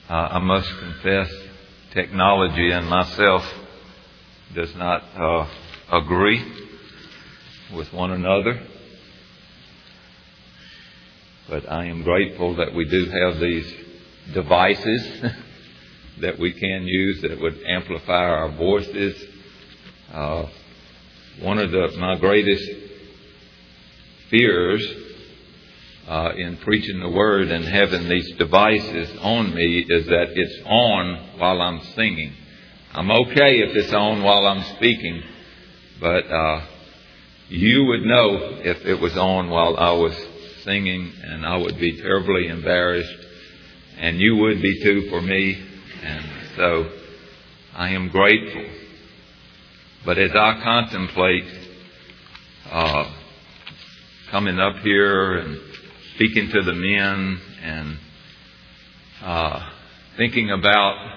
I must confess, technology and myself does not agree with one another. But I am grateful that we do have these devices that we can use that would amplify our voices. One of my greatest fears in preaching the Word and having these devices on me is that it's on while I'm singing. I'm okay if it's on while I'm speaking, but you would know if it was on while I was singing, and I would be terribly embarrassed, and you would be too for me, and so I am grateful. But as I contemplate coming up here and speaking to the men and thinking about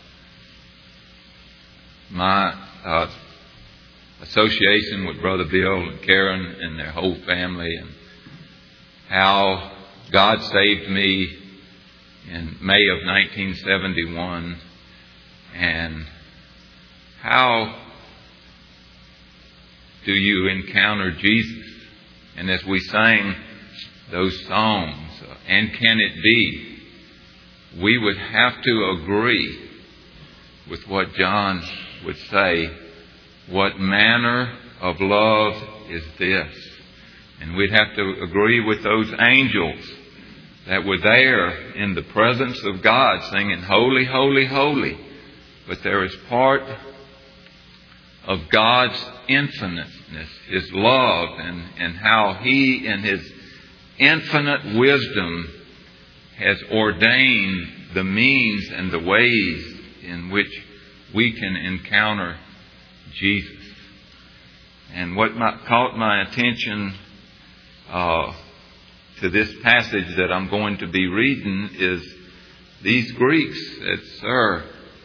my association with Brother Bill and Karen and their whole family, and how God saved me in May of 1971, and how do you encounter Jesus? And as we sang those songs, and can it be, we would have to agree with what John would say, what manner of love is this? And we'd have to agree with those angels that were there in the presence of God singing, Holy, Holy, Holy. But there is part of God's infiniteness, His love, and how He, in His infinite wisdom, has ordained the means and the ways in which we can encounter Jesus. And what caught my attention to this passage that I'm going to be reading is these Greeks said, Sir,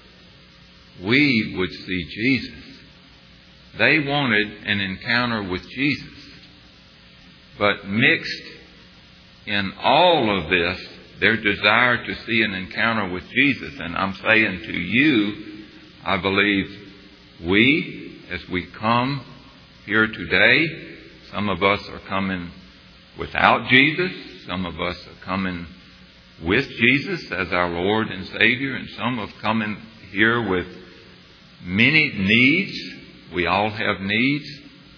we would see Jesus. They wanted an encounter with Jesus. But mixed in all of this, their desire to see an encounter with Jesus. And I'm saying to you, I believe we, as we come here today, some of us are coming without Jesus. Some of us are coming with Jesus as our Lord and Savior. And some have come here with many needs. We all have needs.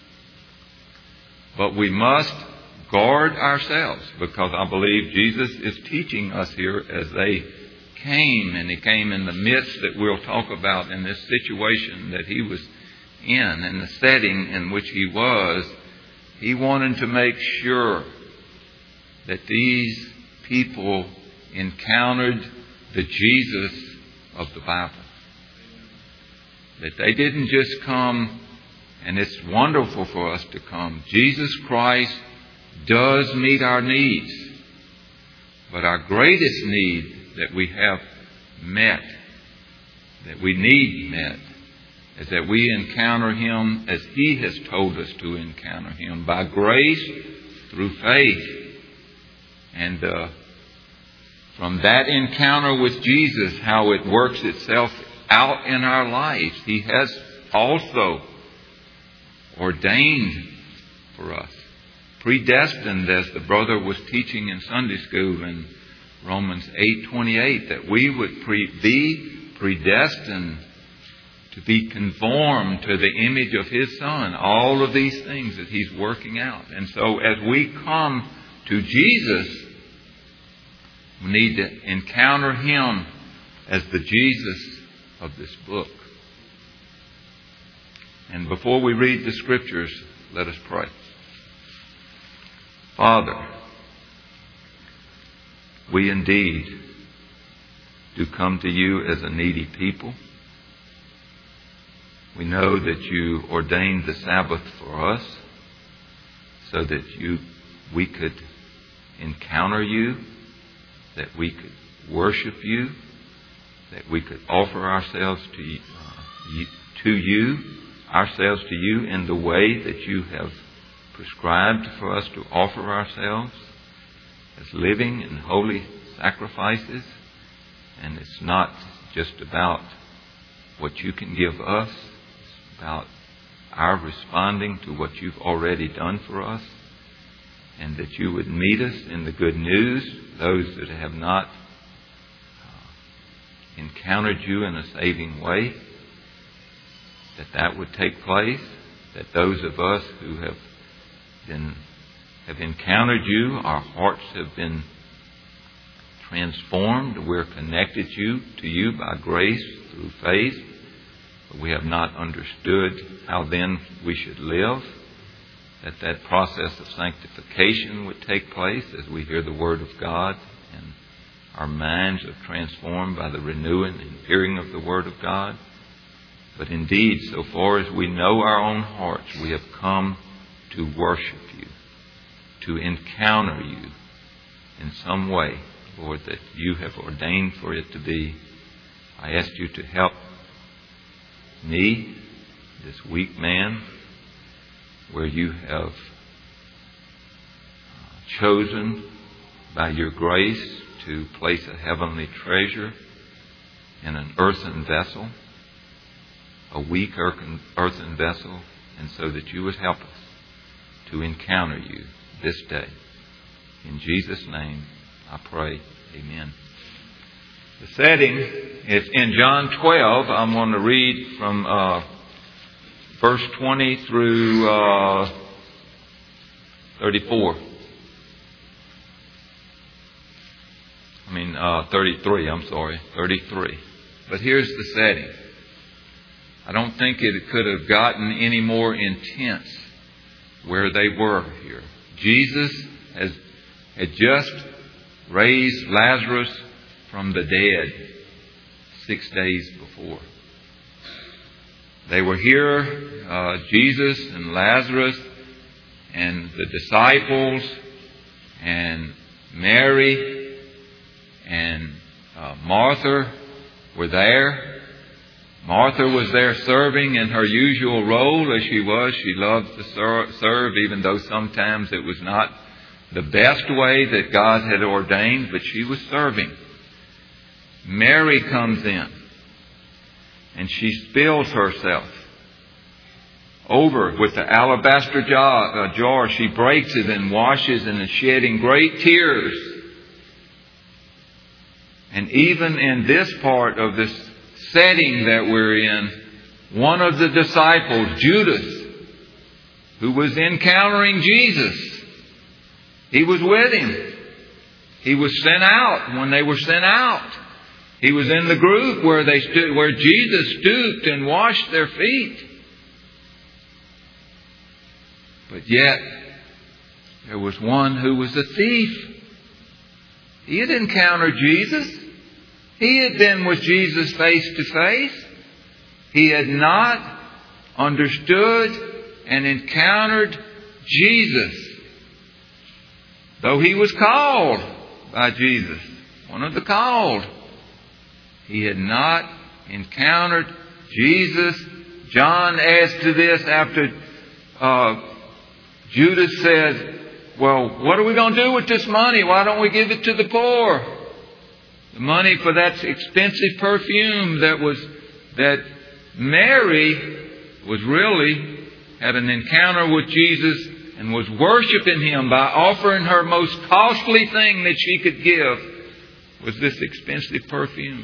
But we must guard ourselves, because I believe Jesus is teaching us here as they came, and He came in the midst that we'll talk about in this situation that He was in, and the setting in which He was. He wanted to make sure that these people encountered the Jesus of the Bible. That they didn't just come, and it's wonderful for us to come. Jesus Christ does meet our needs. But our greatest need that we have met, that we need met, is that we encounter Him as He has told us to encounter Him, by grace, through faith. And from that encounter with Jesus, how it works itself out in our lives, He has also ordained for us, predestined, as the brother was teaching in Sunday school in Romans 8:28, that we would be predestined to be conformed to the image of His Son. All of these things that He's working out. And so as we come to Jesus, we need to encounter Him as the Jesus of this book. And before we read the Scriptures, let us pray. Father, we indeed do come to You as a needy people. We know that You ordained the Sabbath for us so that we could encounter You, that we could worship You, that we could offer ourselves to You, ourselves to You in the way that You have prescribed for us to offer ourselves as living and holy sacrifices. And it's not just about what you can give us. It's about our responding to what you've already done for us. And that you would meet us in the good news, those that have not encountered you in a saving way, that would take place, that those of us who have encountered you, our hearts have been transformed, we're connected to you by grace through faith, but we have not understood how then we should live, that process of sanctification would take place as we hear the Word of God and our minds are transformed by the renewing and hearing of the Word of God. But indeed, so far as we know our own hearts, we have come to worship you, to encounter you in some way, Lord, that you have ordained for it to be. I ask you to help me, this weak man, where you have chosen by your grace to place a heavenly treasure in an earthen vessel, a weak earthen vessel, and so that you would help us to encounter you this day. In Jesus' name I pray. Amen. The setting is in John 12. I'm going to read from verse 20 through 34. 33, 33. But here's the setting. I don't think it could have gotten any more intense where they were here. Jesus had just raised Lazarus from the dead 6 days before. They were here, Jesus and Lazarus and the disciples and Mary and Martha were there. Martha was there serving in her usual role as she was. She loved to serve, even though sometimes it was not the best way that God had ordained, but she was serving. Mary comes in and she spills herself over with the alabaster jar. She breaks it and washes and is shedding great tears. And even in this part of this setting that we're in, one of the disciples, Judas, who was encountering Jesus, he was with him. He was sent out when they were sent out. He was in the group where Jesus stooped and washed their feet. But yet, there was one who was a thief. He had encountered Jesus. He had been with Jesus face to face. He had not understood and encountered Jesus, though he was called by Jesus, one of the called. He had not encountered Jesus. John adds to this after Judas said, well, what are we going to do with this money? Why don't we give it to the poor? The money for that expensive perfume that Mary was really had an encounter with Jesus and was worshiping Him by offering her most costly thing that she could give was this expensive perfume.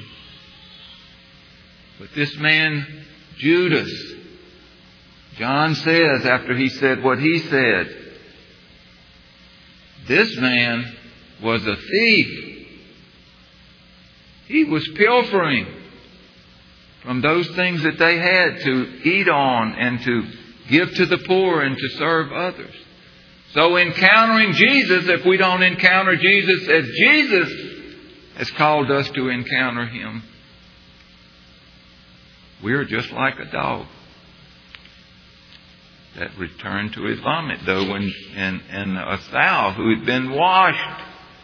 But this man, Judas, John says after he said what he said, this man was a thief. He was pilfering from those things that they had to eat on and to give to the poor and to serve others. So encountering Jesus, if we don't encounter Jesus as Jesus has called us to encounter Him, we're just like a dog that returned to his vomit, though, and a sow who had been washed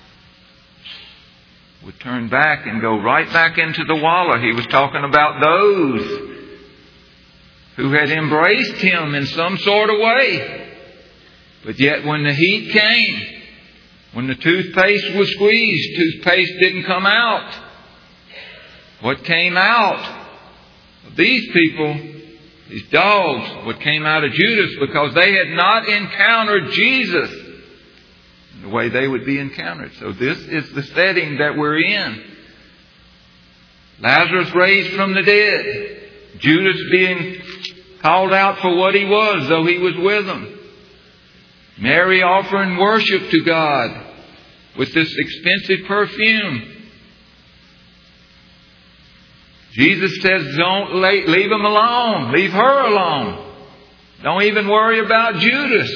would turn back and go right back into the wallow. He was talking about those who had embraced Him in some sort of way. But yet when the heat came, when the toothpaste was squeezed, toothpaste didn't come out. what came out of these people, these dogs, what came out of Judas, because they had not encountered Jesus in the way they would be encountered. So this is the setting that we're in. Lazarus raised from the dead. Judas being called out for what he was, though he was with them. Mary offering worship to God with this expensive perfume. Jesus says, don't leave them alone. Leave her alone. Don't even worry about Judas.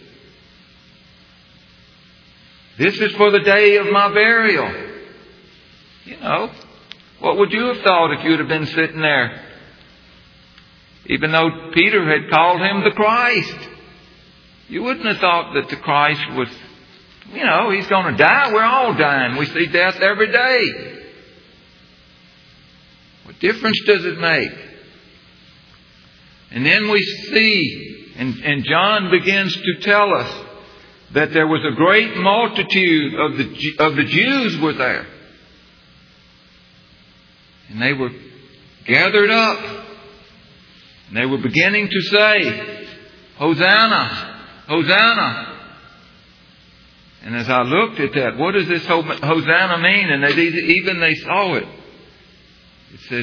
This is for the day of my burial. You know, what would you have thought if you'd have been sitting there? Even though Peter had called him the Christ. You wouldn't have thought that the Christ was, you know, He's going to die. We're all dying. We see death every day. What difference does it make? And then we see, and John begins to tell us, that there was a great multitude of the Jews were there. And they were gathered up. And they were beginning to say, Hosanna, Hosanna. And as I looked at that, what does this Hosanna mean? And they saw it. It says,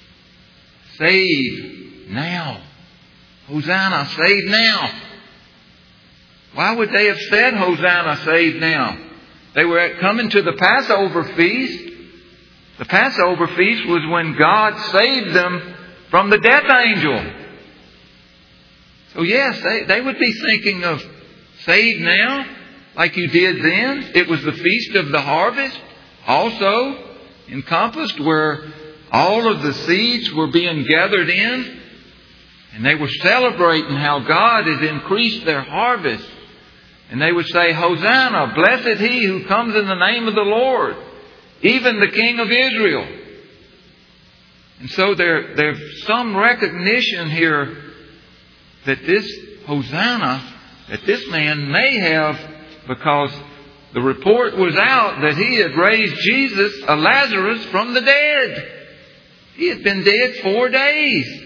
save now. Hosanna, save now. Why would they have said Hosanna, save now? They were coming to the Passover feast. The Passover feast was when God saved them from the death angel. So yes, they would be thinking of save now, like you did then. It was the Feast of the Harvest, also encompassed, where all of the seeds were being gathered in. And they were celebrating how God had increased their harvest. And they would say, Hosanna, blessed he who comes in the name of the Lord, even the King of Israel. And so there's some recognition here that this Hosanna, that this man may have, because the report was out that he had raised Lazarus from the dead. He had been dead 4 days.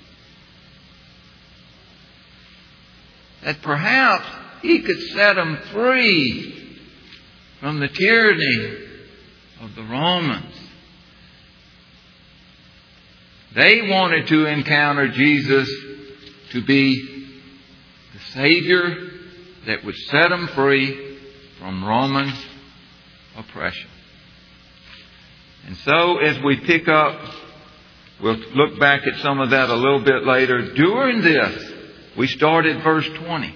That perhaps he could set them free from the tyranny of the Romans. They wanted to encounter Jesus to be the Savior that would set them free from Roman oppression. And so as we pick up, we'll look back at some of that a little bit later. During this, we start at verse 20.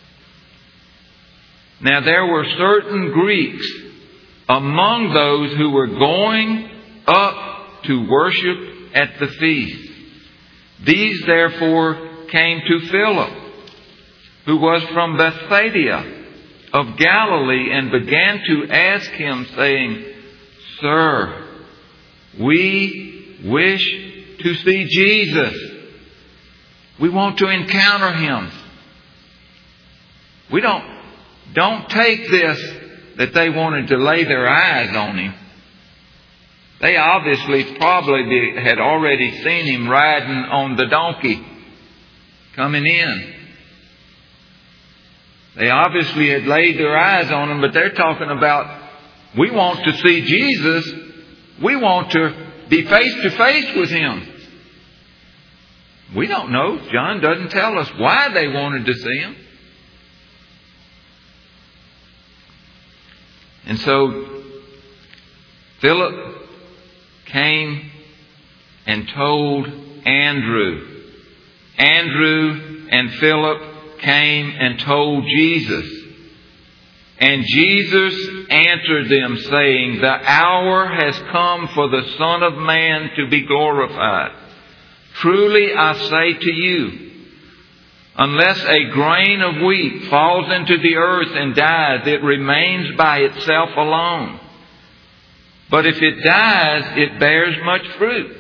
Now there were certain Greeks among those who were going up to worship at the feast. These therefore came to Philip, who was from Bethsaida of Galilee, and began to ask him, saying, Sir, we wish to see Jesus. We want to encounter Him. We don't take this that they wanted to lay their eyes on Him. They obviously probably had already seen Him riding on the donkey coming in. They obviously had laid their eyes on Him, but they're talking about, we want to see Jesus. We want to be face to face with Him. We don't know. John doesn't tell us why they wanted to see Him. And so Philip came and told Andrew. Andrew and Philip came and told Jesus. And Jesus answered them, saying, The hour has come for the Son of Man to be glorified. Truly I say to you, unless a grain of wheat falls into the earth and dies, it remains by itself alone. But if it dies, it bears much fruit.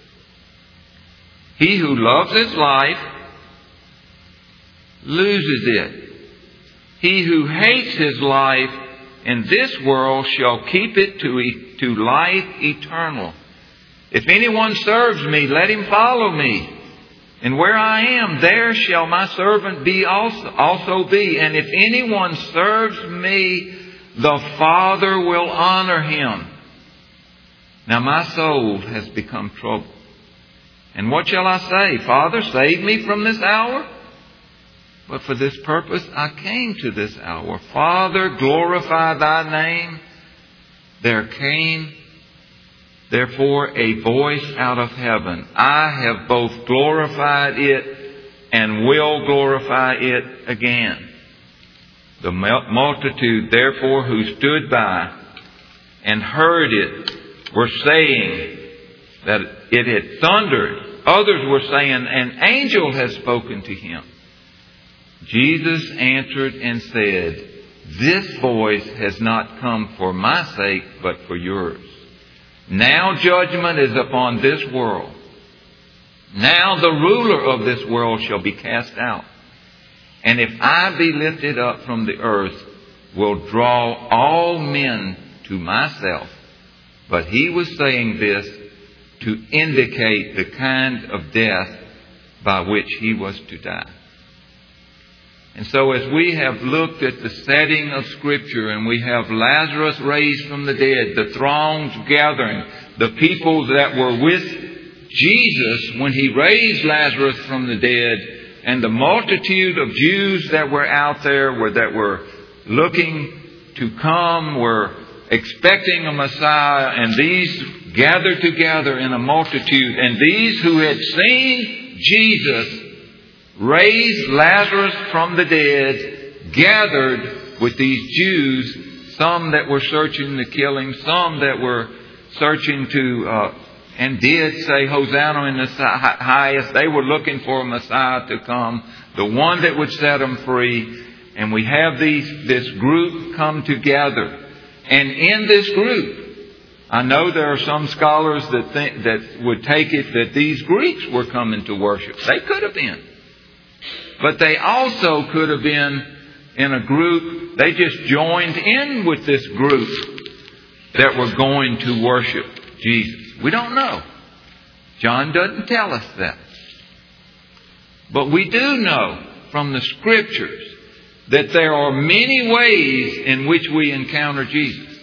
He who loves his life loses it. He who hates his life in this world shall keep it to life eternal. If anyone serves me, let him follow me. And where I am, there shall my servant be also be. And if anyone serves me, the Father will honor him. Now my soul has become troubled. And what shall I say? Father, save me from this hour? But for this purpose I came to this hour. Father, glorify thy name. There came, therefore, a voice out of heaven. I have both glorified it and will glorify it again. The multitude, therefore, who stood by and heard it were saying that it had thundered. Others were saying, an angel has spoken to him. Jesus answered and said, this voice has not come for my sake, but for yours. Now judgment is upon this world. Now the ruler of this world shall be cast out. And if I be lifted up from the earth, will draw all men to myself. But he was saying this to indicate the kind of death by which he was to die. And so as we have looked at the setting of Scripture and we have Lazarus raised from the dead, the throngs gathering, the people that were with Jesus when he raised Lazarus from the dead, and the multitude of Jews that were out there that were looking to come, were expecting a Messiah, and these gathered together in a multitude, and these who had seen Jesus raised Lazarus from the dead, gathered with these Jews, some that were searching to kill him, some that were searching to, and did say Hosanna in the highest. They were looking for a Messiah to come, the one that would set them free. And we have this group come together. And in this group, I know there are some scholars that would take it that these Greeks were coming to worship. They could have been. But they also could have been in a group. They just joined in with this group that were going to worship Jesus. We don't know. John doesn't tell us that. But we do know from the Scriptures that there are many ways in which we encounter Jesus.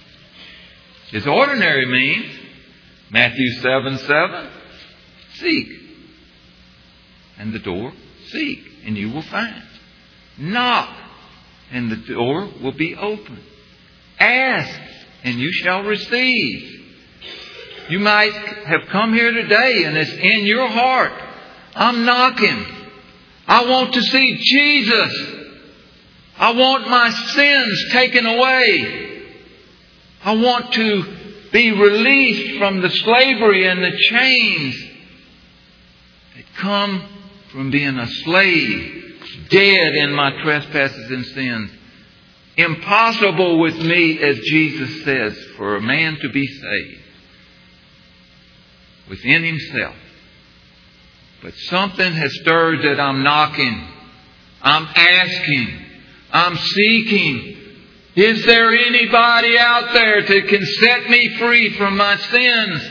His ordinary means, Matthew 7:7, seek. And the door, seek, and you will find. Knock, and the door will be open. Ask, and you shall receive. You might have come here today and it's in your heart. I'm knocking. I want to see Jesus. I want my sins taken away. I want to be released from the slavery and the chains that come from being a slave, dead in my trespasses and sins. Impossible with me, as Jesus says, for a man to be saved within himself. But something has stirred that I'm knocking. I'm asking. I'm seeking. Is there anybody out there that can set me free from my sins?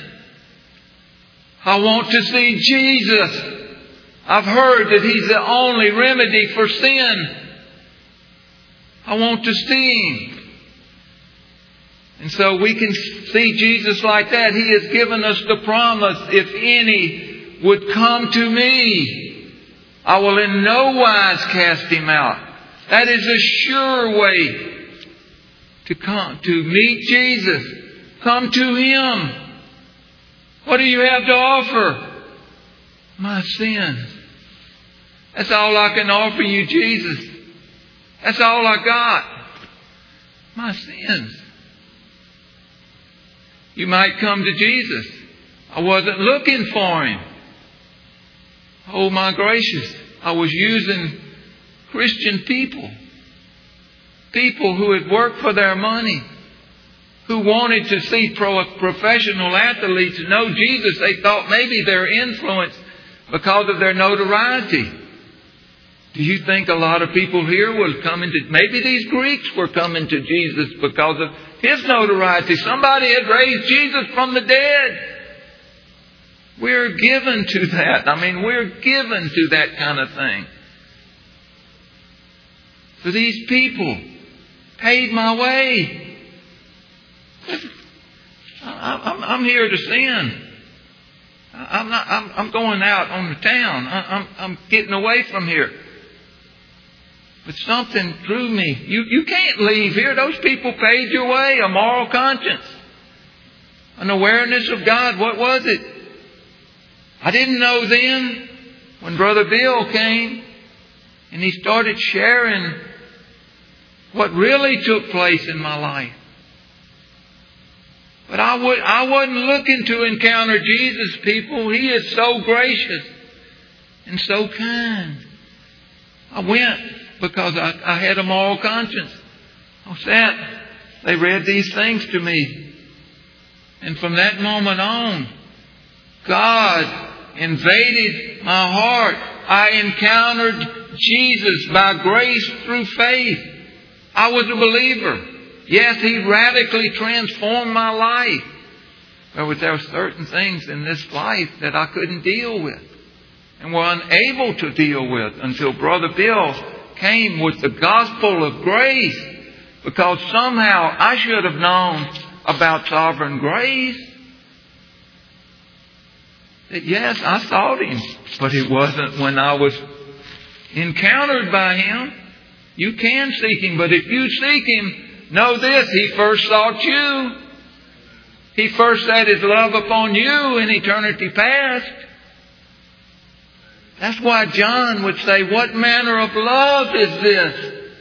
I want to see Jesus. I've heard that He's the only remedy for sin. I want to see Him. And so we can see Jesus like that. He has given us the promise, if any would come to me, I will in no wise cast him out. That is a sure way to come, to meet Jesus. Come to Him. What do you have to offer? My sins. That's all I can offer you, Jesus. That's all I got. My sins. You might come to Jesus. I wasn't looking for Him. Oh my gracious. I was using Christian people. People who had worked for their money. Who wanted to see professional athletes know Jesus. They thought maybe their influence because of their notoriety. Do you think a lot of people here will come into... Maybe these Greeks were coming to Jesus because of His notoriety. Somebody had raised Jesus from the dead. We're given to that. I mean, we're given to that kind of thing. So these people paid my way. I'm here to sin. I'm going out on the town. I'm getting away from here. But something drew me. You can't leave here. Those people paid your way. A moral conscience. An awareness of God. What was it? I didn't know then when Brother Bill came and he started sharing what really took place in my life. But I wasn't looking to encounter Jesus, people. He is so gracious and so kind. I went because I had a moral conscience. I sat. They read these things to me. And from that moment on, God invaded my heart. I encountered Jesus by grace through faith. I was a believer. Yes, He radically transformed my life. There were certain things in this life that I couldn't deal with and were unable to deal with until Brother Bill came with the gospel of grace, because somehow I should have known about sovereign grace. That yes, I sought Him, but it wasn't when I was encountered by Him. You can seek Him, but if you seek Him, know this, He first sought you. He first set His love upon you in eternity past. That's why John would say, what manner of love is this?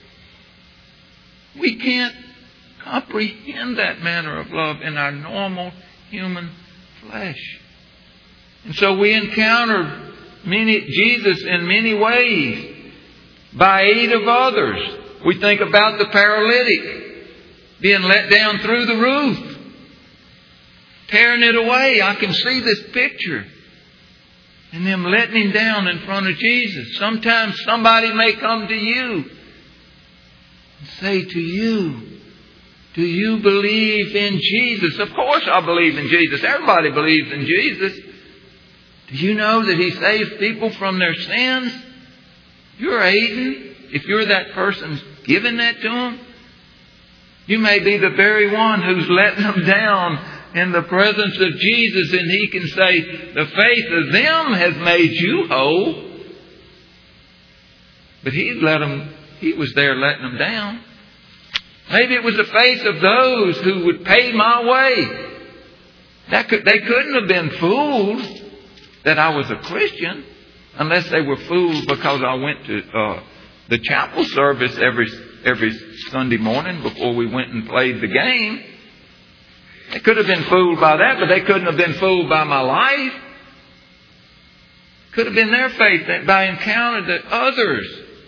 We can't comprehend that manner of love in our normal human flesh. And so we encounter Jesus in many ways by aid of others. We think about the paralytic being let down through the roof, tearing it away. I can see this picture. And them letting him down in front of Jesus. Sometimes somebody may come to you and say to you, do you believe in Jesus? Of course I believe in Jesus. Everybody believes in Jesus. Do you know that He saves people from their sins? You're aiding. If you're that person giving that to them, you may be the very one who's letting them down in the presence of Jesus, and He can say, the faith of them has made you whole. But He was there letting them down. Maybe it was the faith of those who would pay my way. They couldn't have been fooled that I was a Christian unless they were fooled because I went to the chapel service every Sunday morning before we went and played the game. They could have been fooled by that, but they couldn't have been fooled by my life. Could have been their faith that by encounter that others.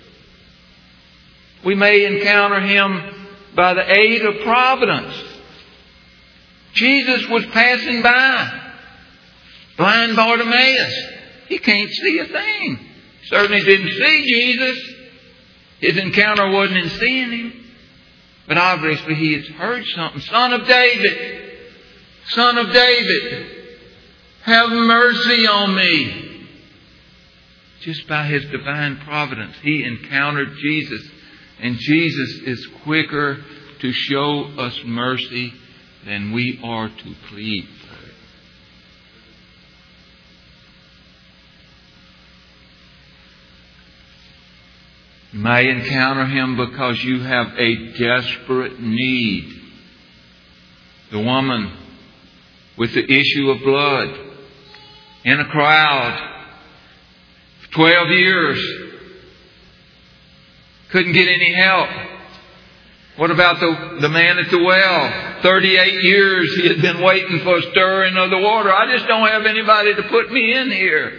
We may encounter Him by the aid of providence. Jesus was passing by. Blind Bartimaeus. He can't see a thing. Certainly didn't see Jesus. His encounter wasn't in seeing Him. But obviously he had heard something. Son of David. Son of David. Have mercy on me. Just by His divine providence, he encountered Jesus. And Jesus is quicker to show us mercy than we are to plead for it. You may encounter Him because you have a desperate need. The woman with the issue of blood in a crowd. 12 years. Couldn't get any help. What about the man at the well? 38 years he had been waiting for a stirring of the water. I just don't have anybody to put me in here.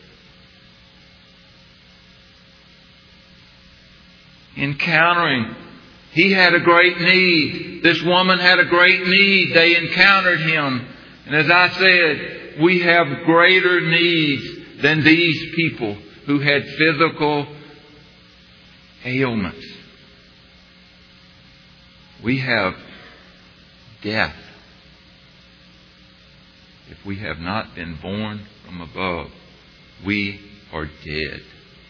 Encountering. He had a great need. This woman had a great need. They encountered Him. And as I said, we have greater needs than these people who had physical ailments. We have death. if we have not been born from above, we are dead.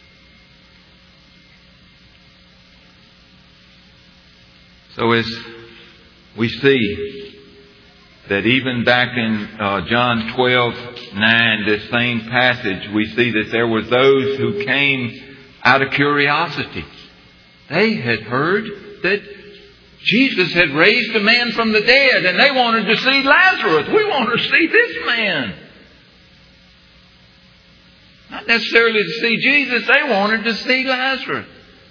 So as we see that even back in John 12:9, this same passage, we see that there were those who came out of curiosity. They had heard that Jesus had raised a man from the dead, and they wanted to see Lazarus. We want to see this man. Not necessarily to see Jesus, they wanted to see Lazarus.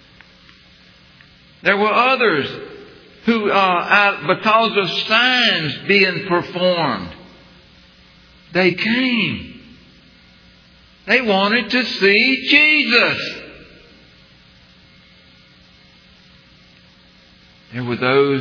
There were others who, because of signs being performed, they came. They wanted to see Jesus. There were those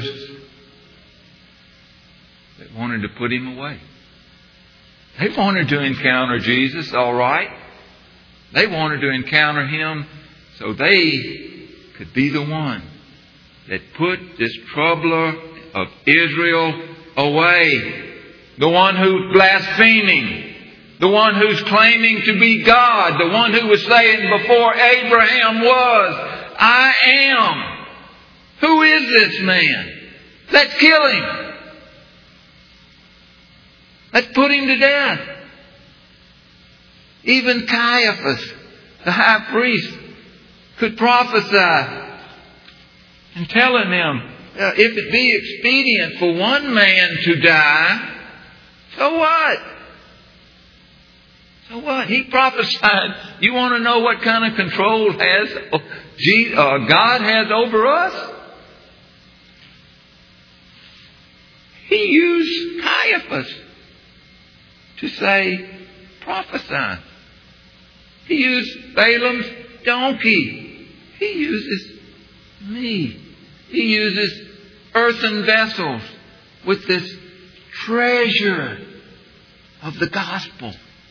that wanted to put Him away. They wanted to encounter Jesus, all right. They wanted to encounter Him so they could be the one that put this troubler of Israel away. The one who's blaspheming. The one who's claiming to be God. The one who was saying before Abraham was, I am. Who is this man? Let's kill him. Let's put him to death. Even Caiaphas, the high priest, could prophesy and telling them, if it be expedient for one man to die, so what? So what? He prophesied. You want to know what kind of control God has over us? He used Caiaphas to say, prophesy. He used Balaam's donkey. He uses me. He uses earthen vessels with this treasure of the gospel.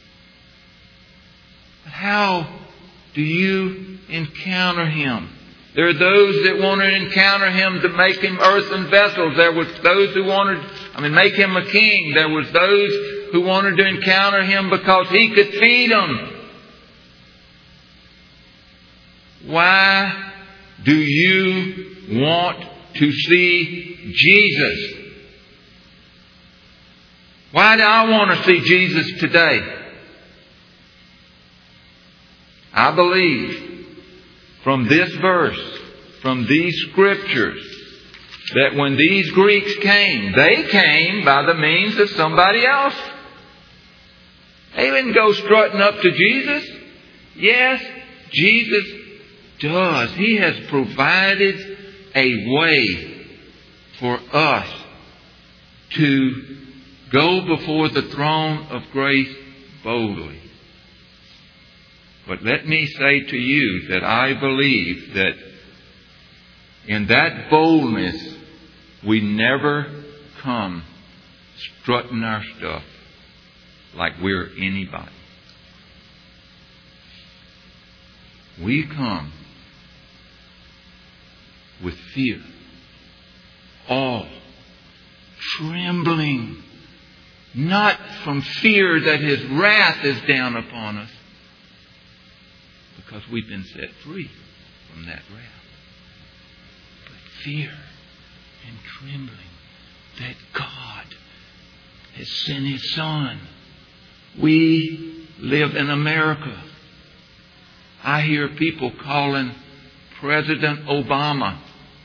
But how do you encounter Him? There are those that want to encounter Him to make Him earthen vessels. There was those who make Him a king. There was those who wanted to encounter Him because He could feed them. Why do you want to see Jesus? Why do I want to see Jesus today? I believe from this verse, from these scriptures, that when these Greeks came, they came by the means of somebody else. They didn't go strutting up to Jesus. Yes, Jesus does. He has provided a way for us to go before the throne of grace boldly. But let me say to you that I believe that in that boldness, we never come strutting our stuff like we're anybody. We come with fear, awe, trembling, not from fear that His wrath is down upon us, because we've been set free from that wrath. But fear and trembling that God has sent His Son. We live in America. I hear people calling President Obama.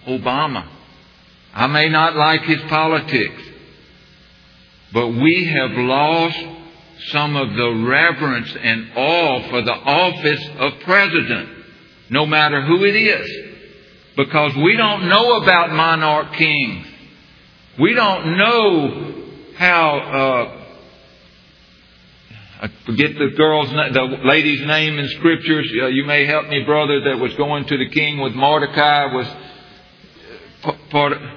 I may not like his politics, but we have lost some of the reverence and awe for the office of president, no matter who it is. Because we don't know about monarch kings. We don't know how, I forget the lady's name in scriptures. You may help me, brother, that was going to the king with Mordecai was part of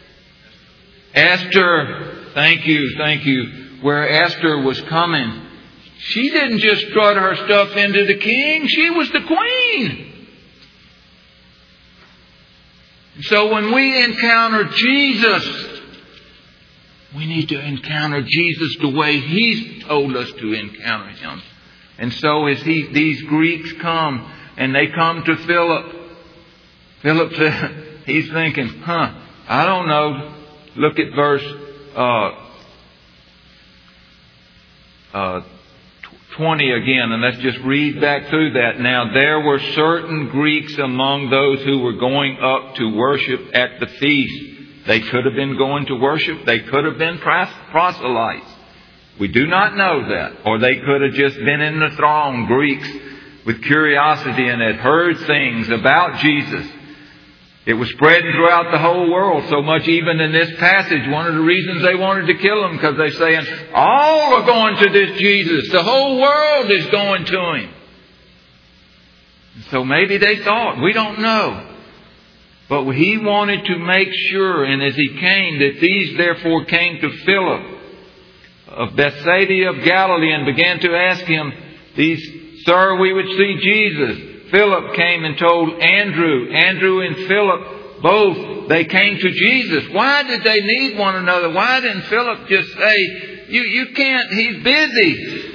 Esther. Thank you. Where Esther was coming, she didn't just strut her stuff into the king. She was the queen. So when we encounter Jesus, We need to encounter Jesus the way He's told us to encounter Him. And so as these Greeks come, and they come to Philip, Philip said, he's thinking, I don't know. Look at verse 20 again, and let's just read back through that. Now there were certain Greeks among those who were going up to worship at the feast. They could have been going to worship. They could have been proselytes. We do not know that. Or they could have just been in the throng, Greeks, with curiosity and had heard things about Jesus. It was spreading throughout the whole world, so much even in this passage. One of the reasons they wanted to kill Him, because they're saying, all are going to this Jesus. The whole world is going to Him. So maybe they thought, we don't know. But He wanted to make sure, and as He came, that these therefore came to Philip of Bethsaida of Galilee and began to ask him, Sir, we would see Jesus. Philip came and told Andrew. Andrew and Philip, both, they came to Jesus. Why did they need one another? Why didn't Philip just say, you can't, he's busy?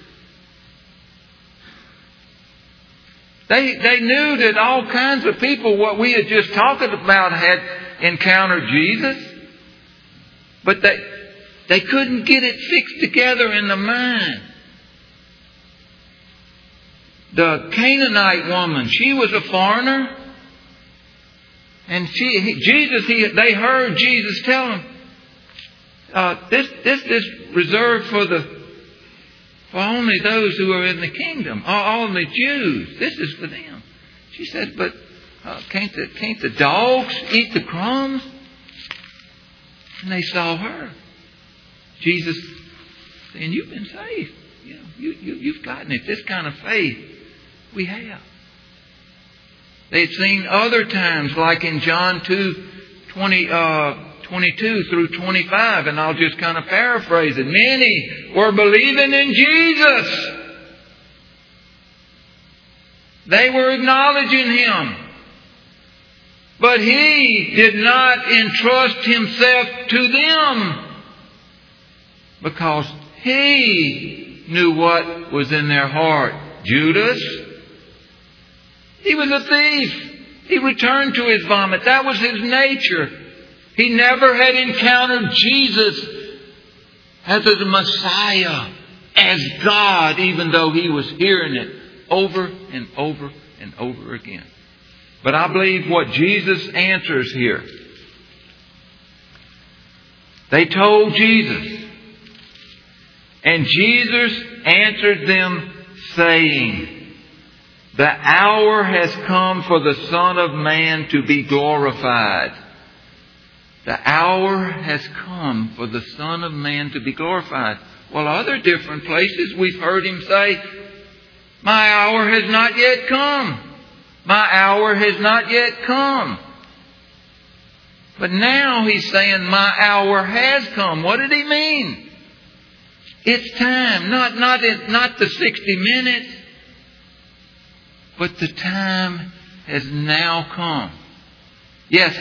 They knew that all kinds of people, what we had just talked about, had encountered Jesus. But they couldn't get it fixed together in the mind. The Canaanite woman, she was a foreigner. And they heard Jesus tell them, this is reserved for only those who are in the kingdom, all the Jews. This is for them. She said, but can't the dogs eat the crumbs? And they saw her. Jesus saying, you've been saved. You've gotten it. This kind of faith we have. They'd seen other times, like in John 2:22 through 25, and I'll just kind of paraphrase it. Many were believing in Jesus. They were acknowledging Him. But He did not entrust Himself to them, because He knew what was in their heart. Judas, he was a thief. He returned to his vomit. That was his nature. He never had encountered Jesus as the Messiah, as God, even though he was hearing it over and over and over again. But I believe what Jesus answers here. They told Jesus, and Jesus answered them, saying, the hour has come for the Son of Man to be glorified. The hour has come for the Son of Man to be glorified. Well, other different places we've heard Him say, my hour has not yet come. My hour has not yet come. But now He's saying, my hour has come. What did He mean? It's time. Not the 60 minutes. But the time has now come. Yes,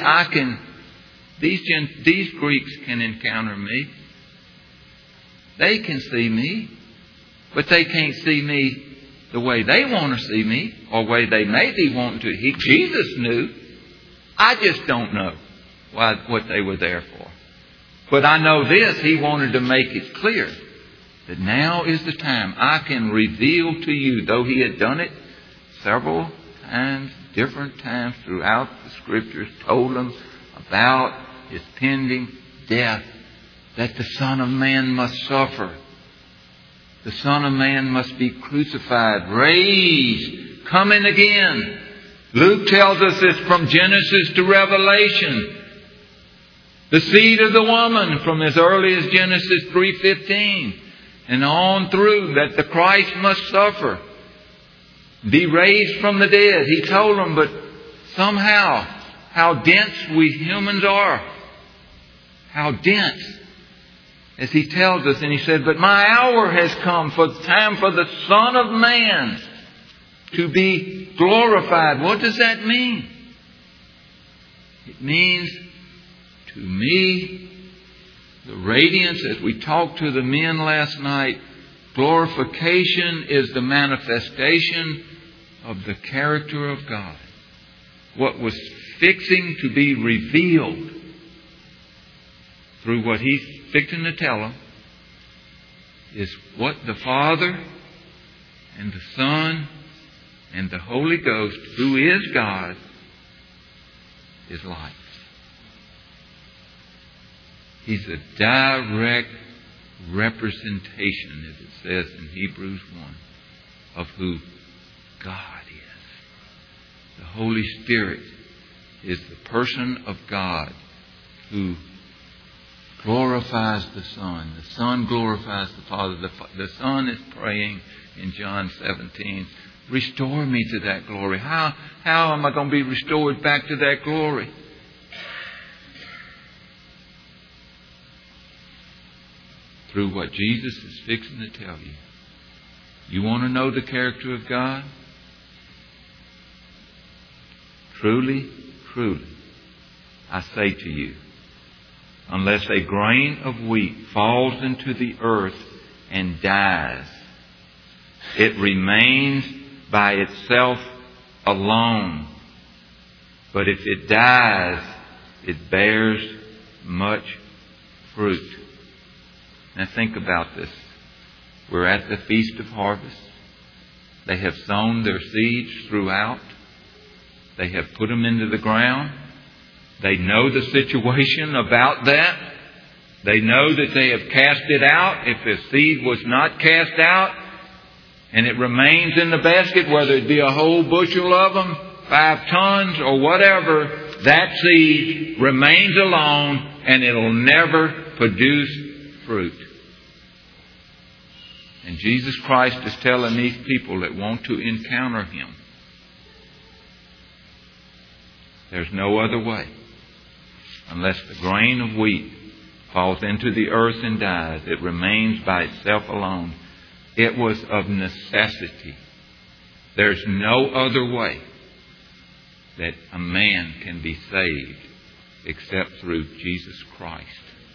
these Greeks can encounter me. They can see me. But they can't see me the way they want to see me, or the way they may be wanting to. Jesus knew. I just don't know what they were there for. But I know this, He wanted to make it clear that now is the time. I can reveal to you, though He had done it several times, different times throughout the Scriptures, told them about His pending death, that the Son of Man must suffer. The Son of Man must be crucified, raised, coming again. Luke tells us this from Genesis to Revelation. The seed of the woman from as early as Genesis 3:15 and on through, that the Christ must suffer, be raised from the dead. He told them, but somehow, how dense we humans are. How dense. As He tells us, and He said, but my hour has come, for the time for the Son of Man to be glorified. What does that mean? It means to me The radiance, as we talked to the men last night, glorification is the manifestation of the character of God. What was fixing to be revealed through what He's fixing to tell them is what the Father and the Son and the Holy Ghost, who is God, is like. He's a direct representation, as it says in Hebrews 1, of who God is. The Holy Spirit is the person of God who glorifies the Son. The Son glorifies the Father. The Son is praying in John 17, restore me to that glory. How am I going to be restored back to that glory? Through what Jesus is fixing to tell you. You want to know the character of God? Truly, truly, I say to you, unless a grain of wheat falls into the earth and dies, it remains by itself alone. But if it dies, it bears much fruit. Now think about this. We're at the Feast of Harvest. They have sown their seeds throughout. They have put them into the ground. They know the situation about that. They know that they have cast it out. If the seed was not cast out and it remains in the basket, whether it be a whole bushel of them, 5 tons or whatever, that seed remains alone and it'll never produce fruit. And Jesus Christ is telling these people that want to encounter Him, there's no other way. Unless the grain of wheat falls into the earth and dies, it remains by itself alone. It was of necessity. There's no other way that a man can be saved except through Jesus Christ.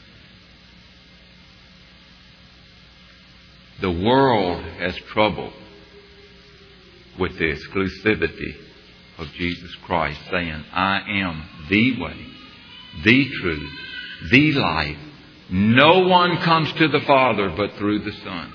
The world has trouble with the exclusivity of Jesus Christ, saying, I am the way, the truth, the life. No one comes to the Father but through the Son.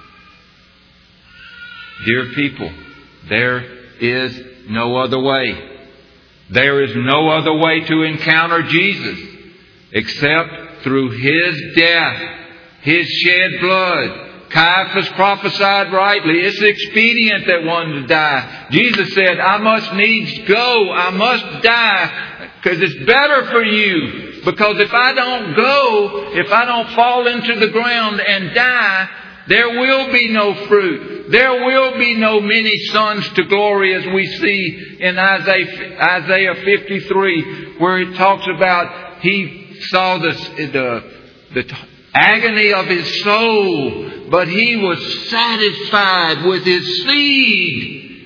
Dear people, there is no other way. There is no other way to encounter Jesus except through His death, His shed blood. Caiaphas prophesied rightly. It's expedient that one to die. Jesus said, I must needs go. I must die because it's better for you. Because if I don't go, if I don't fall into the ground and die, there will be no fruit. There will be no many sons to glory, as we see in Isaiah 53, where it talks about He saw the agony of His soul, but He was satisfied with His seed.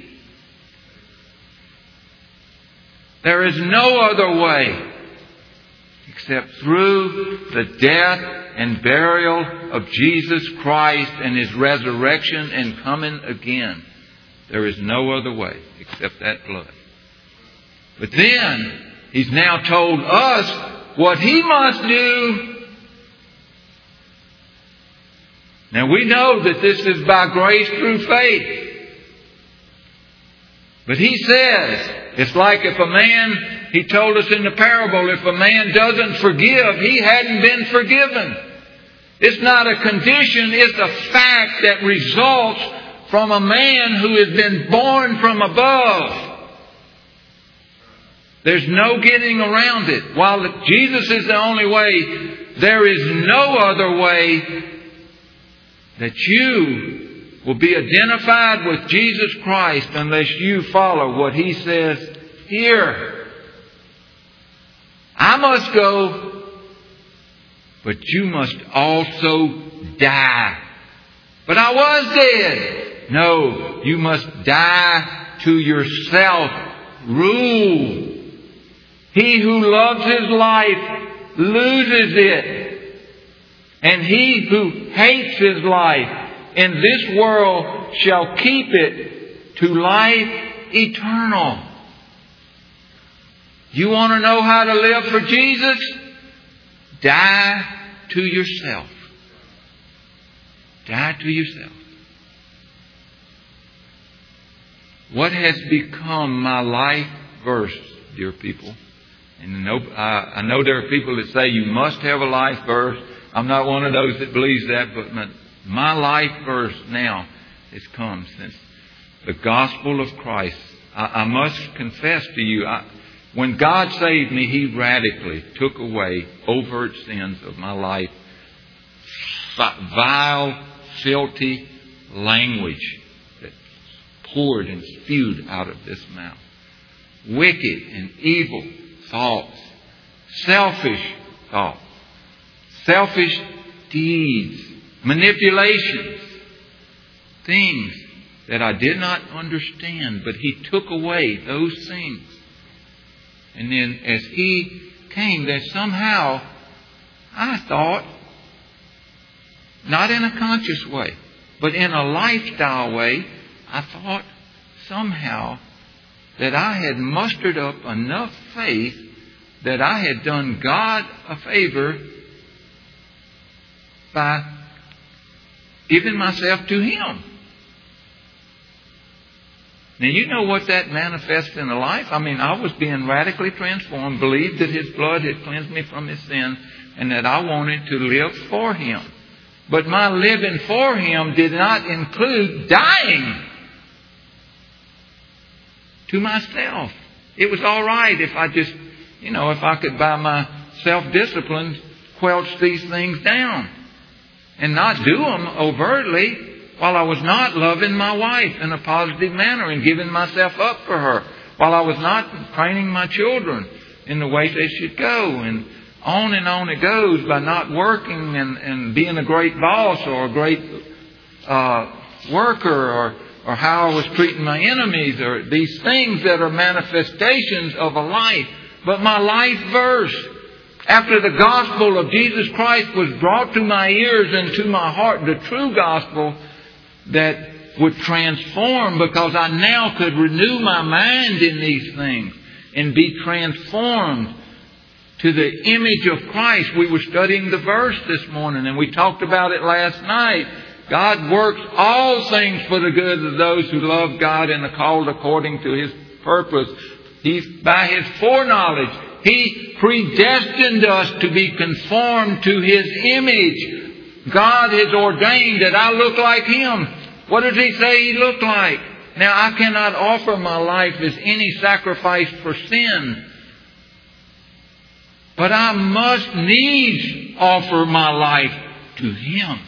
There is no other way except through the death and burial of Jesus Christ and His resurrection and coming again. There is no other way except that blood. But then He's now told us what He must do. Now we know that this is by grace through faith. But He says, it's like if a man, He told us in the parable, if a man doesn't forgive, he hadn't been forgiven. It's not a condition, it's a fact that results from a man who has been born from above. There's no getting around it. While Jesus is the only way, there is no other way that you will be identified with Jesus Christ unless you follow what He says here. I must go, but you must also die. But I was dead. No, you must die to yourself. Rule. He who loves his life loses it. And he who hates his life in this world shall keep it to life eternal. You want to know how to live for Jesus? Die to yourself. Die to yourself. What has become my life verse, dear people? And I know there are people that say you must have a life verse. I'm not one of those that believes that, but my life verse now has come since the gospel of Christ. I must confess to you, when God saved me, He radically took away overt sins of my life. Vile, filthy language that poured and spewed out of this mouth. Wicked and evil thoughts. Selfish thoughts. Selfish deeds. Manipulations. Things that I did not understand, but He took away those things. And then as He came, that somehow I thought, not in a conscious way, but in a lifestyle way, I thought somehow that I had mustered up enough faith that I had done God a favor by giving myself to Him. Now, you know what that manifests in a life? I mean, I was being radically transformed, believed that His blood had cleansed me from His sin, and that I wanted to live for Him. But my living for Him did not include dying to myself. It was all right if I just, if I could by my self-discipline quelch these things down and not do them overtly while I was not loving my wife in a positive manner and giving myself up for her, while I was not training my children in the way they should go, and on it goes, by not working and being a great boss or a great worker, or how I was treating my enemies, or these things that are manifestations of a life. But my life verse, after the gospel of Jesus Christ was brought to my ears and to my heart, the true gospel that would transform, because I now could renew my mind in these things and be transformed to the image of Christ. We were studying the verse this morning and we talked about it last night. God works all things for the good of those who love God and are called according to His purpose. By His foreknowledge, He predestined us to be conformed to His image. God has ordained that I look like Him. What does He say He looked like? Now, I cannot offer my life as any sacrifice for sin, but I must needs offer my life to Him.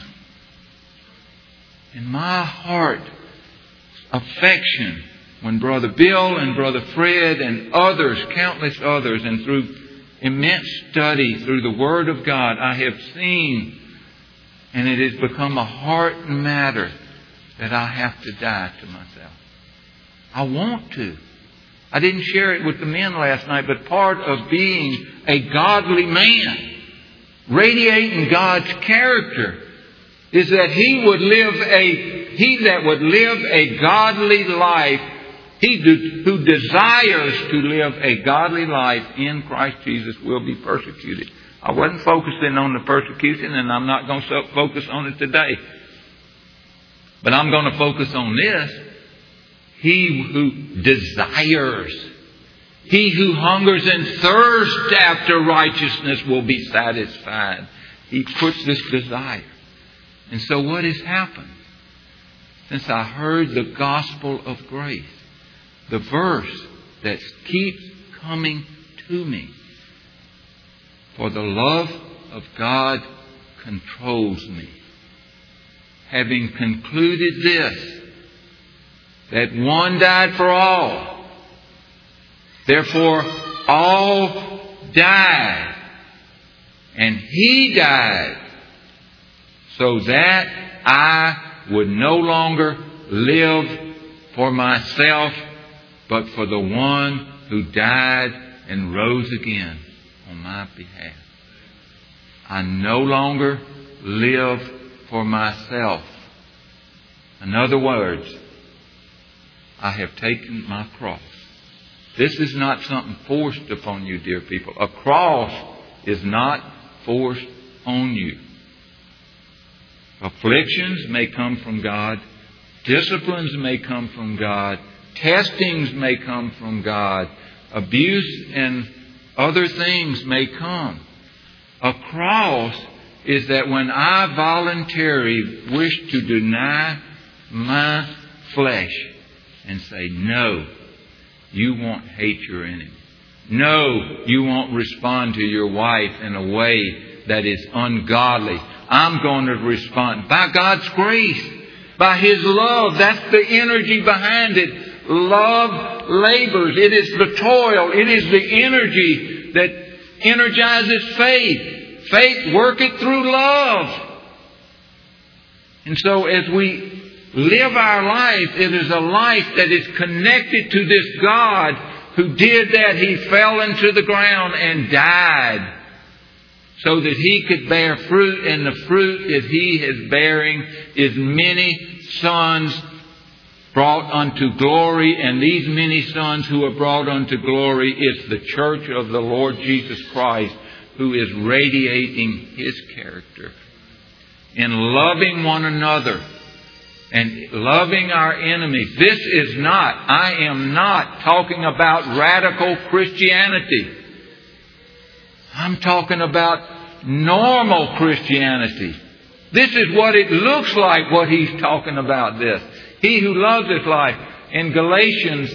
In my heart, affection, when Brother Bill and Brother Fred and others, countless others, and through immense study through the Word of God, I have seen, and it has become a heart matter, that I have to die to myself. I want to. I didn't share it with the men last night, but part of being a godly man, radiating God's character, is that he that would live a godly life, who desires to live a godly life in Christ Jesus will be persecuted. I wasn't focusing on the persecution, and I'm not going to focus on it today. But I'm going to focus on this. He who desires, he who hungers and thirsts after righteousness will be satisfied. He puts this desire. And so what has happened? Since I heard the gospel of grace, the verse that keeps coming to me, for the love of God controls me. Having concluded this, that one died for all, therefore all died, and He died, so that I would no longer live for myself, but for the one who died and rose again on my behalf. I no longer live for myself. In other words, I have taken my cross. This is not something forced upon you, dear people. A cross is not forced on you. Afflictions may come from God. Disciplines may come from God. Testings may come from God. Abuse and other things may come. A cross is that when I voluntarily wish to deny my flesh and say, no, you won't hate your enemy. No, you won't respond to your wife in a way that is ungodly. I'm going to respond by God's grace, by His love. That's the energy behind it. Love labors. It is the toil. It is the energy that energizes faith. Faith worketh through love. And so as we live our life, it is a life that is connected to this God who did that. He fell into the ground and died so that He could bear fruit, and the fruit that He is bearing is many sons brought unto glory, and these many sons who are brought unto glory is the church of the Lord Jesus Christ, who is radiating His character in loving one another and loving our enemies. I am not talking about radical Christianity. I'm talking about normal Christianity. This is what it looks like, what he's talking about this. He who loves his life. In Galatians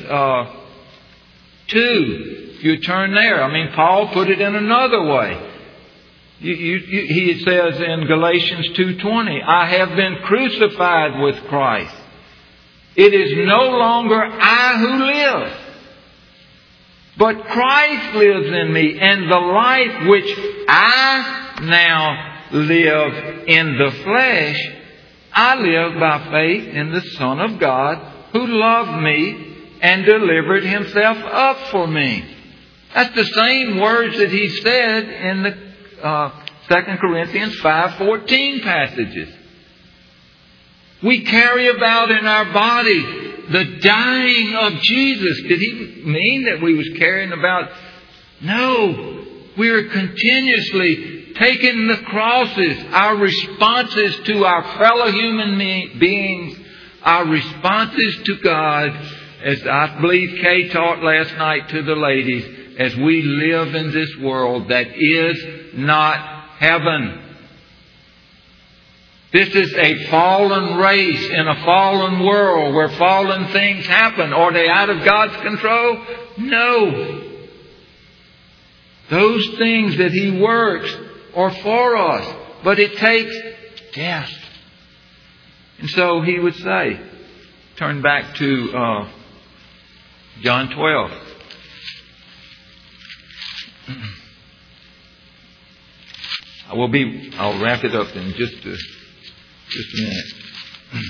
2, if you turn there, Paul put it in another way. He says in Galatians 2:20, I have been crucified with Christ. It is no longer I who live, but Christ lives in me. And the life which I now live in the flesh, I live by faith in the Son of God, who loved me and delivered Himself up for me. That's the same words that he said in the 2 Corinthians 5:14 passages. We carry about in our body the dying of Jesus. Did he mean that we was carrying about? No. We're continuously taking the crosses, our responses to our fellow human beings, our responses to God, as I believe Kay taught last night to the ladies, as we live in this world that is not heaven. This is a fallen race in a fallen world where fallen things happen. Are they out of God's control? No. Those things that He works are for us, but it takes death. And so he would say, turn back to John 12. I'll wrap it up in just a minute.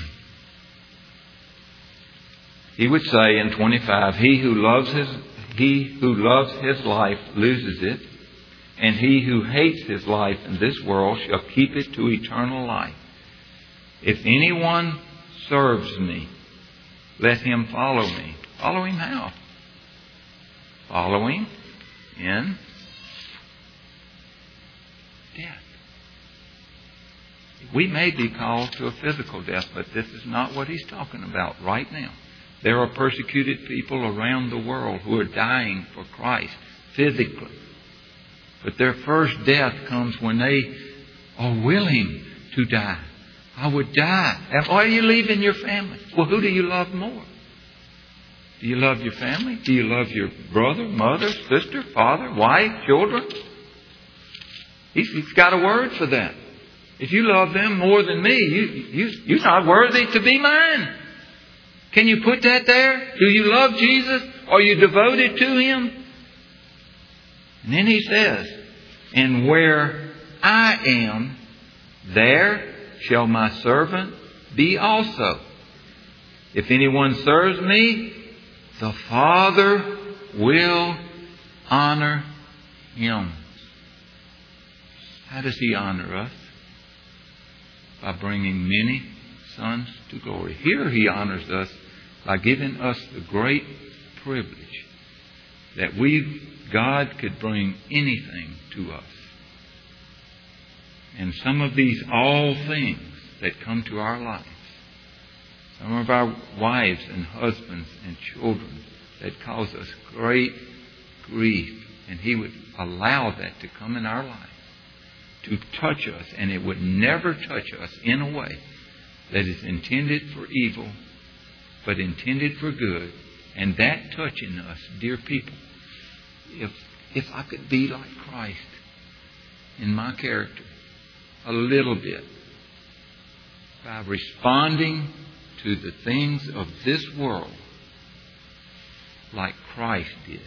He would say in 25, He who loves his life loses it, and he who hates his life in this world shall keep it to eternal life. If anyone serves me, let him follow me. Follow Him how? Follow Him in death. We may be called to a physical death, but this is not what he's talking about right now. There are persecuted people around the world who are dying for Christ physically. But their first death comes when they are willing to die. I would die. And why are you leaving your family? Well, who do you love more? Do you love your family? Do you love your brother, mother, sister, father, wife, children? He's got a word for that. If you love them more than me, you're not worthy to be mine. Can you put that there? Do you love Jesus? Are you devoted to Him? And then he says, and where I am, there shall my servant be also. If anyone serves me, the Father will honor him. How does He honor us? By bringing many sons to glory. Here He honors us by giving us the great privilege that God could bring anything to us. And some of these all things that come to our lives, some of our wives and husbands and children that cause us great grief, and He would allow that to come in our life to touch us, and it would never touch us in a way that is intended for evil, but intended for good. And that touching us, dear people, if I could be like Christ in my character a little bit, by responding to the things of this world like Christ did,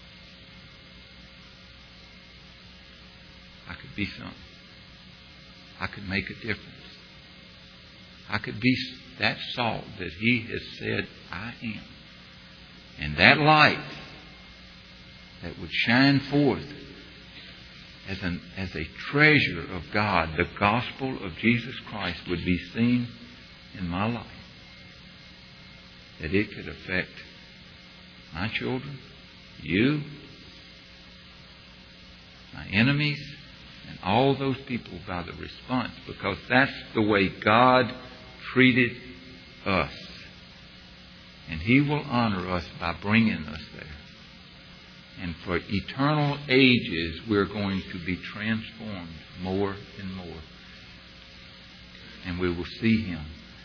I could be something. I could make a difference. I could be that salt that He has said I am. And that light that would shine forth as a treasure of God, the gospel of Jesus Christ, would be seen in my life. That it could affect my children, you, my enemies, and all those people by the response, because that's the way God treated us. And He will honor us by bringing us there. And for eternal ages, we're going to be transformed more and more. And we will see Him.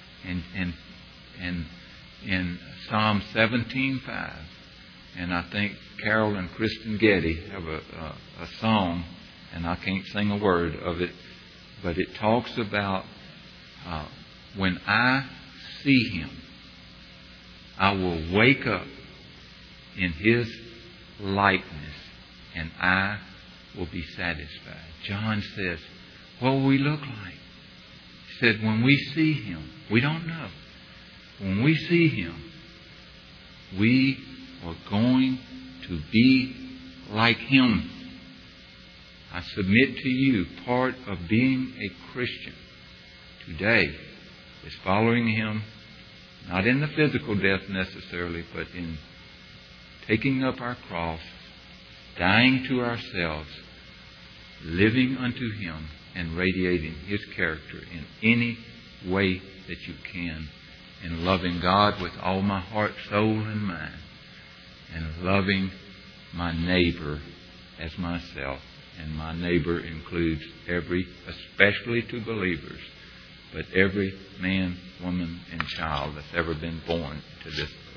And in Psalm 17:5, and I think Carol and Kristen Getty have a song, and I can't sing a word of it, but it talks about when I see Him, I will wake up in His likeness, and I will be satisfied. John says, what will we look like? He said, when we see Him, we don't know. When we see Him, we are going to be like Him. I submit to you, part of being a Christian today is following Him, not in the physical death necessarily, but in taking up our cross, dying to ourselves, living unto Him, and radiating His character in any way that you can, and loving God with all my heart, soul, and mind, and loving my neighbor as myself. And my neighbor includes especially to believers, but every man, woman, and child that's ever been born to this earth.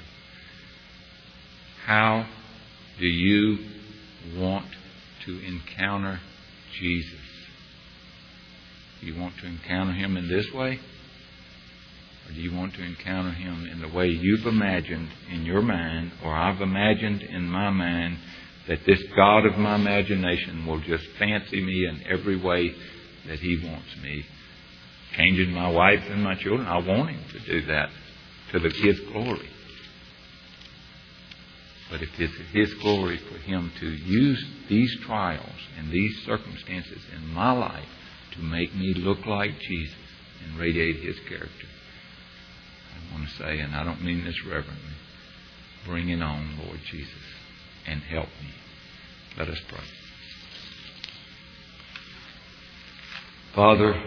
How do you want to encounter Jesus? Do you want to encounter Him in this way? Or do you want to encounter Him in the way you've imagined in your mind, or I've imagined in my mind, that this God of my imagination will just fancy me in every way that He wants me? Changing my wife and my children, I want Him to do that to His glory. But if it's His glory for Him to use these trials and these circumstances in my life to make me look like Jesus and radiate His character, I want to say, and I don't mean this reverently, bring it on, Lord Jesus, and help me. Let us pray. Father,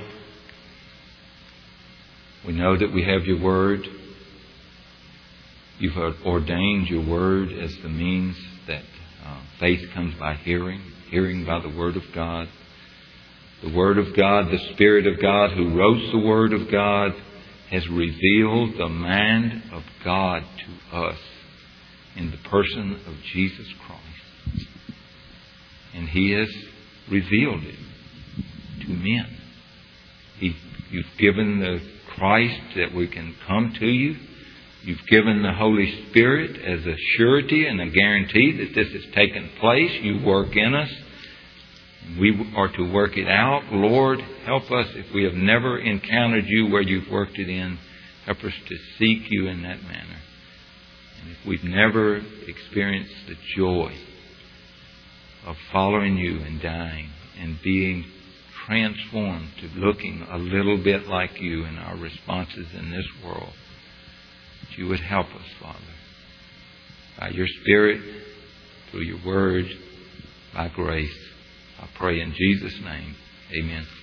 we know that we have Your Word. You've ordained Your Word as the means that faith comes by hearing, hearing by the Word of God. The Word of God, the Spirit of God who wrote the Word of God, has revealed the mind of God to us in the person of Jesus Christ. And He has revealed it to men. You've given the Christ that we can come to You. You've given the Holy Spirit as a surety and a guarantee that this has taken place. You work in us. We are to work it out. Lord, help us if we have never encountered You where You've worked it in. Help us to seek You in that manner. And if we've never experienced the joy of following You and dying and being transformed to looking a little bit like you in our responses in this world. That you would help us, Father, by your Spirit, through your word, by grace. I pray in Jesus' name. Amen.